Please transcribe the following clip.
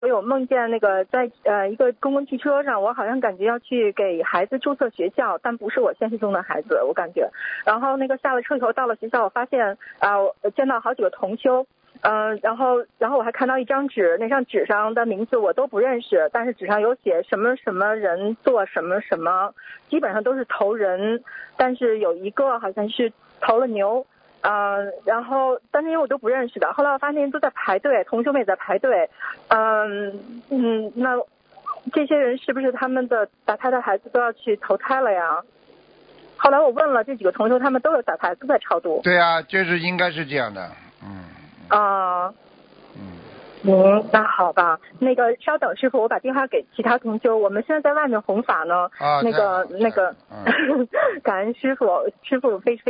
有梦见那个在一个公共汽车上，我好像感觉要去给孩子注册学校，但不是我现实中的孩子，我感觉。然后那个下了车以后到了学校，我发现我见到好几个同修。然后我还看到一张纸，那张纸上的名字我都不认识，但是纸上有写什么什么人做什么什么，基本上都是投人，但是有一个好像是投了牛，然后但是因为我都不认识的，后来我发现都在排队，同学们也在排队，那这些人是不是他们的打胎的孩子都要去投胎了呀？后来我问了这几个同学，他们都有打胎，都在超度。 对啊，就是应该是这样的。 那好吧，那个稍等师傅，我把电话给其他同修，我们现在在外面弘法呢。那个感恩师傅非常